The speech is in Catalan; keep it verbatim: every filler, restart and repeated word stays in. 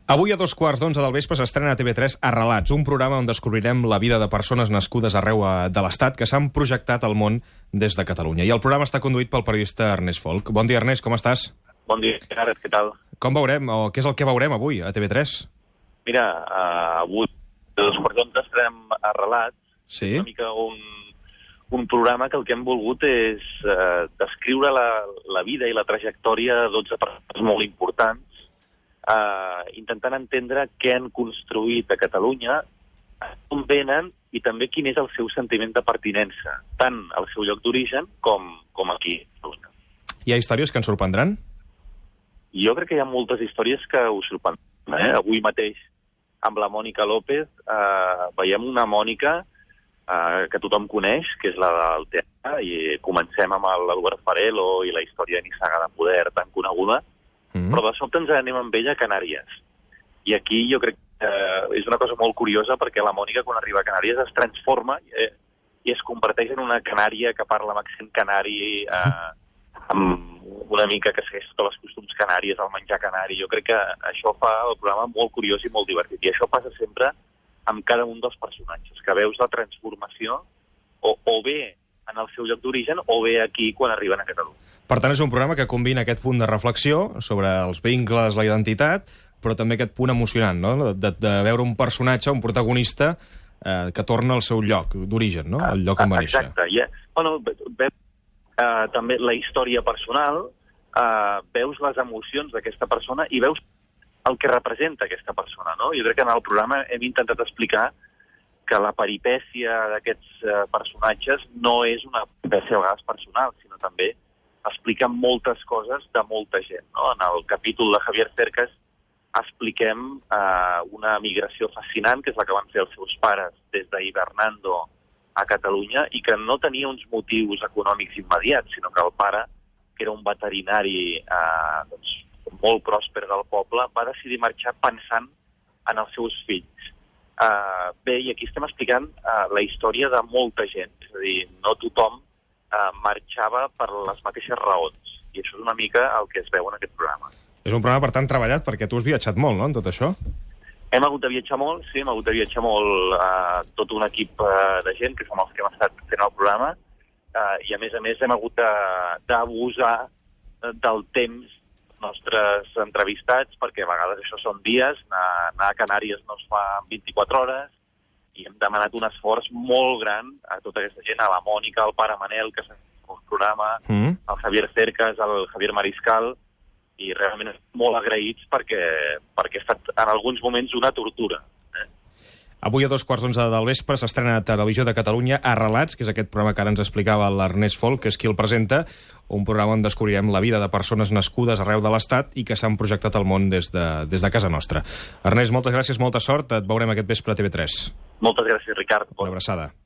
Avui a dos quarts d'onze del vespre s'estrena a T V tres Arrelats, un programa on descobrirem la vida de persones nascudes arreu de l'Estat que s'han projectat al món des de Catalunya. I el programa està conduït pel periodista Ernest Folk. Bon dia, Ernest, com estàs? Bon dia, Gareth, què tal? Com veurem, o què és el que veurem avui a T V tres? Mira, uh, avui a dos quarts d'onze estrenem Arrelats, sí? una mica un, un programa que el que hem volgut és uh, descriure la, la vida i la trajectòria de dotze persones molt importants, Uh, intentant entendre què han construït a Catalunya, on venen i també quin és el seu sentiment de pertinença, tant al seu lloc d'origen com, com aquí a Catalunya. Hi ha històries que ens sorprendran? Jo crec que hi ha moltes històries que us sorprendran. Eh? Avui mateix, amb la Mònica López, uh, veiem una Mònica uh, que tothom coneix, que és la del teatre, i comencem amb l'Albert Farelo i la història de Nissaga de Poder, tan coneguda, Mm-hmm. però de sobte ens anem amb ella a Canàries. I aquí jo crec que eh, és una cosa molt curiosa perquè la Mònica, quan arriba a Canàries, es transforma eh, i es converteix en una canària que parla amb accent canari, eh, amb una mica que segueix tots els costums canaris, el menjar canari. Jo crec que això fa el programa molt curiós i molt divertit. I això passa sempre amb cada un dels personatges, que veus la transformació o, o bé en el seu lloc d'origen o bé aquí quan arriben a Catalunya. Per tant, és un programa que combina aquest punt de reflexió sobre els vincles, la identitat, però també aquest punt emocionant, no? De, de veure un personatge, un protagonista, eh, que torna al seu lloc d'origen, no? El lloc on va néixer. Exacte. Yeah. Bueno, veus eh, també la història personal, eh, veus les emocions d'aquesta persona i veus el que representa aquesta persona, no? Jo crec que en el programa hem intentat explicar que la peripècia d'aquests eh, personatges no és una peripècia a vegades personal, sinó també explica moltes coses de molta gent, no? En el capítol de Javier Cercas expliquem eh, una migració fascinant, que és la que van fer els seus pares des d'Hibernando a Catalunya, i que no tenia uns motius econòmics immediats, sinó que el pare, que era un veterinari eh, doncs, molt pròsper del poble, va decidir marxar pensant en els seus fills. Uh, bé, i aquí estem explicant uh, la història de molta gent, és a dir, no tothom uh, marxava per les mateixes raons, i això és una mica el que es veu en aquest programa. És un programa, per tant, treballat, perquè tu has viatjat molt, no?, en tot això? Hem hagut de viatjar molt, sí, hem hagut de viatjar molt, uh, tot un equip uh, de gent, que som els que hem estat fent el programa, uh, i a més a més hem hagut d'abusar del temps nostres entrevistats, perquè a vegades això són dies, anar, anar a Canàries no es fa en vint-i-quatre hores, i hem demanat un esforç molt gran a tota aquesta gent, a la Mònica, al pare Manel, que s'ha fet un programa, mm. al Javier Cercas, al Javier Mariscal, i realment molt agraïts perquè, perquè ha estat en alguns moments una tortura. Avui a dos quarts d'onze del vespre s'estrena a Televisió de Catalunya Arrelats, que és aquest programa que ara ens explicava l'Ernest Folk, que és qui el presenta, un programa on descobrirem la vida de persones nascudes arreu de l'Estat i que s'han projectat al món des de, des de casa nostra. Ernest, moltes gràcies, molta sort, et veurem aquest vespre a T V tres. Moltes gràcies, Ricard. Una abraçada.